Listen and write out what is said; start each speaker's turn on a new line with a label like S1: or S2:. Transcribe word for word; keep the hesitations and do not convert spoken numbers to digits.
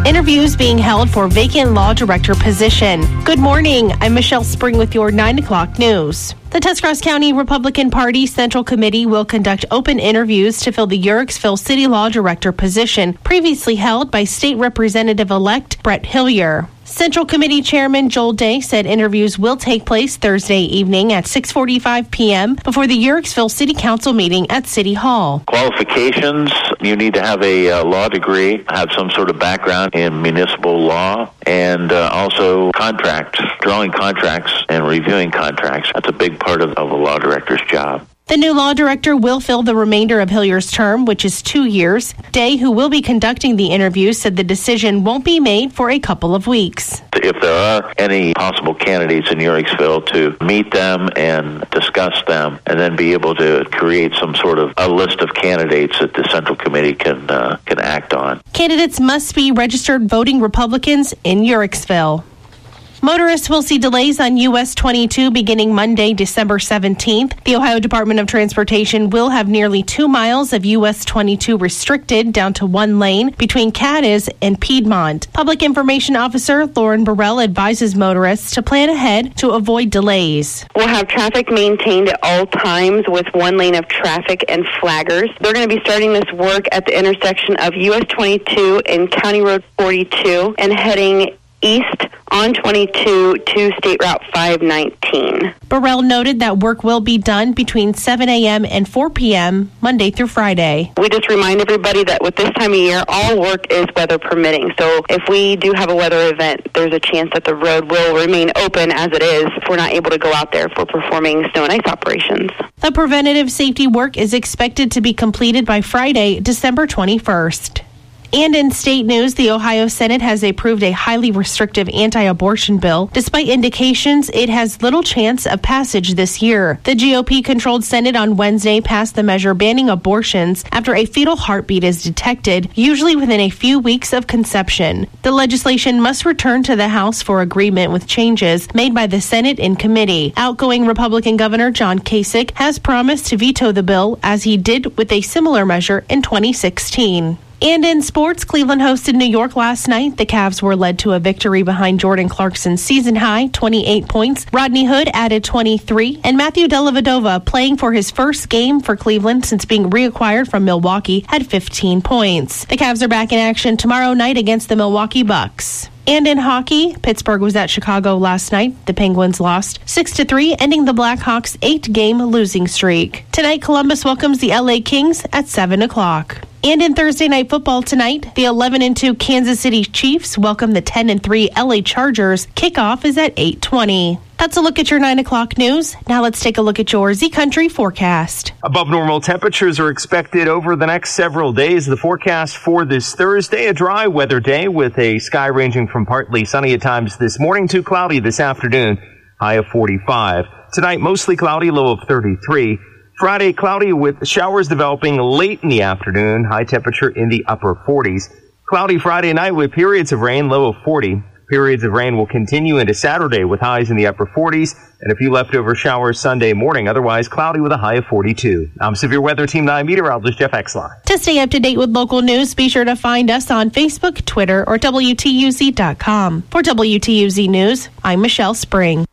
S1: Interviews being held for vacant law director position. Good morning. I'm Michelle Spring with your nine o'clock news. The Tuscarawas County Republican Party Central Committee will conduct open interviews to fill the Uhrichsville City Law Director position previously held by State Representative-elect Brett Hillier. Central Committee Chairman Joel Day said interviews will take place Thursday evening at six forty-five p.m. before the Uhrichsville City Council meeting at City Hall.
S2: Qualifications, you need to have a uh, law degree, have some sort of background in municipal law, and uh, also contracts, drawing contracts and reviewing contracts. That's a big part of, of a law director's job.
S1: The new law director will fill the remainder of Hillier's term, which is two years. Day, who will be conducting the interviews, said the decision won't be made for a couple of weeks.
S2: If there are any possible candidates in Uhrichsville, to meet them and discuss them, and then be able to create some sort of a list of candidates that the Central Committee can uh, can act on.
S1: Candidates must be registered voting Republicans in Uhrichsville. Motorists will see delays on U S twenty-two beginning Monday, December seventeenth. The Ohio Department of Transportation will have nearly two miles of U S twenty-two restricted down to one lane between Cadiz and Piedmont. Public Information Officer Lauren Burrell advises motorists to plan ahead to avoid delays.
S3: We'll have traffic maintained at all times with one lane of traffic and flaggers. They're going to be starting this work at the intersection of U S twenty-two and County Road forty-two and heading east on twenty-two to State Route five nineteen.
S1: Burrell noted that work will be done between seven a.m. and four p.m. Monday through Friday.
S3: We just remind everybody that with this time of year, all work is weather permitting. So if we do have a weather event, there's a chance that the road will remain open as it is if we're not able to go out there for performing snow and ice operations.
S1: The preventative safety work is expected to be completed by Friday, December twenty-first. And in state news, the Ohio Senate has approved a highly restrictive anti-abortion bill. Despite indications, it has little chance of passage this year. The G O P-controlled Senate on Wednesday passed the measure banning abortions after a fetal heartbeat is detected, usually within a few weeks of conception. The legislation must return to the House for agreement with changes made by the Senate in committee. Outgoing Republican Governor John Kasich has promised to veto the bill, as he did with a similar measure in twenty sixteen. And in sports, Cleveland hosted New York last night. The Cavs were led to a victory behind Jordan Clarkson's season-high twenty-eight points. Rodney Hood added twenty-three, and Matthew Dellavedova, playing for his first game for Cleveland since being reacquired from Milwaukee, had fifteen points. The Cavs are back in action tomorrow night against the Milwaukee Bucks. And in hockey, Pittsburgh was at Chicago last night. The Penguins lost six to three, ending the Blackhawks' eight-game losing streak. Tonight, Columbus welcomes the L A Kings at seven o'clock. And in Thursday night football tonight, the eleven and two Kansas City Chiefs welcome the ten and three L A Chargers. Kickoff is at eight twenty. That's a look at your nine o'clock news. Now let's take a look at your Z Country forecast.
S4: Above normal temperatures are expected over the next several days. The forecast for this Thursday, a dry weather day with a sky ranging from partly sunny at times this morning to cloudy this afternoon, high of forty-five. Tonight, mostly cloudy, low of thirty-three. Friday, cloudy with showers developing late in the afternoon, high temperature in the upper forties. Cloudy Friday night with periods of rain, low of forty. Periods of rain will continue into Saturday with highs in the upper forties and a few leftover showers Sunday morning. Otherwise, cloudy with a high of forty-two. I'm Severe Weather Team nine meteorologist Jeff Exline.
S1: To stay up to date with local news, be sure to find us on Facebook, Twitter, or W T U Z dot com. For W T U Z News, I'm Michelle Spring.